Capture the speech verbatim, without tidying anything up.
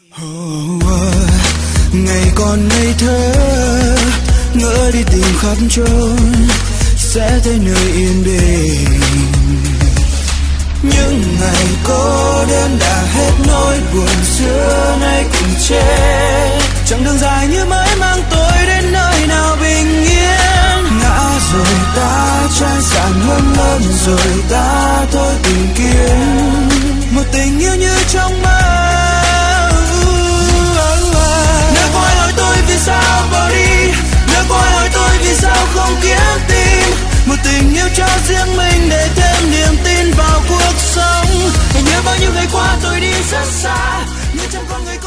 Oh, oh, ngày còn ngây thơ ngỡ đi tìm khắp chốn sẽ thấy nơi yên bình. Những ngày cô đơn đã hết nỗi buồn xưa nay cùng chết. Chặng đường dài như mới mang tôi đến nơi nào bình yên. Ngã rồi ta chán sạn ngâm ngâm rồi ta thôi tìm kiếm một tình yêu như trong mơ. Nếu có ai hỏi tôi vì sao bỏ đi, nếu có ai hỏi tôi vì sao không kiếm tìm một tình yêu cho riêng mình để thêm niềm tin vào cuộc sống. Hãy nhớ bao nhiêu ngày qua tôi đi rất xa, nhưng chẳng còn người